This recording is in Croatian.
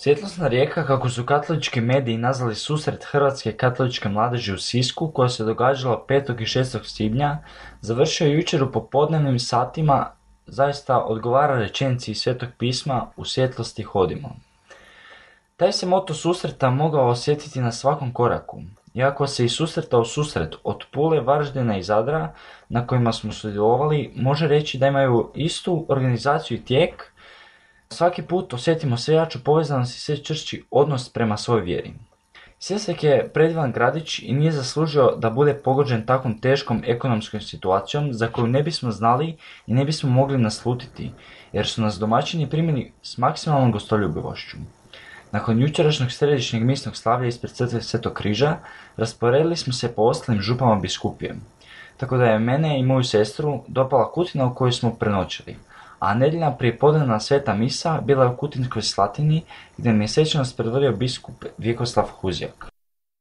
Svjetlosna rijeka, kako su katolički mediji nazvali susret hrvatske katoličke mladeži u Sisku, koja se događala 5. i 6. svibnja, završio je jučer u popodnevnim satima, zaista odgovara rečenici iz Svetog pisma "U svjetlosti hodimo". Taj se moto susreta mogao osjetiti na svakom koraku, iako se i susreta u susret od Pule, Varaždina i Zadra, na kojima smo sudjelovali, može reći da imaju istu organizaciju i tijek. Svaki put osjetimo sve jaču povezanost i sve čvršći odnos prema svojoj vjeri. Sisak je predivan gradić i nije zaslužio da bude pogođen takvom teškom ekonomskom situacijom za koju ne bismo znali i ne bismo mogli naslutiti, jer su nas domaćini primili s maksimalnom gostoljubivošću. Nakon jučerašnjeg središnjeg misnog slavlja ispred crkve Svetog križa, rasporedili smo se po ostalim župama biskupije, tako da je mene i moju sestru dopala Kutina u kojoj smo prenoćili, a nedjeljna prijepodnevna sveta misa bila je u Kutinskoj Slatini, gdje mi je svečanost predvodio biskup Vjekoslav Huzjak.